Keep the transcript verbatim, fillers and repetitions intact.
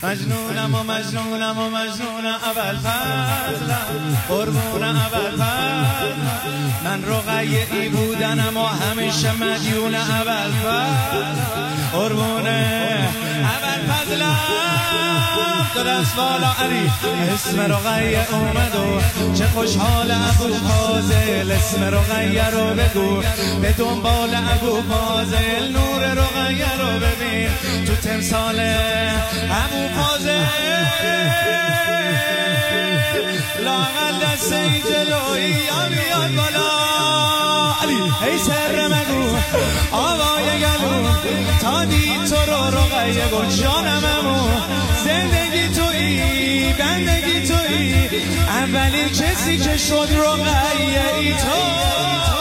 مجنونم و مجنونم و مجنونم اول فضلم قربون اول فضلم من رقیعی بودنم و همیشه مدیون اول فضلم قربون اول فضلم دو دست بالا علی اسم رقیه اومد و چه خوشحال ابو فاضل اسم رقیه رو بگو به دنبال ابو فاضل نور رقیه رو ببین تو تمثال ابو فاضل لاغل دست ای جلوی یا بیاد بالا علی ای سر مگو آوای گلو تا دید تو رو رقیه گل جانم امو زندگی تویی بندگی تویی اولین کسی که شد رقیه ای تو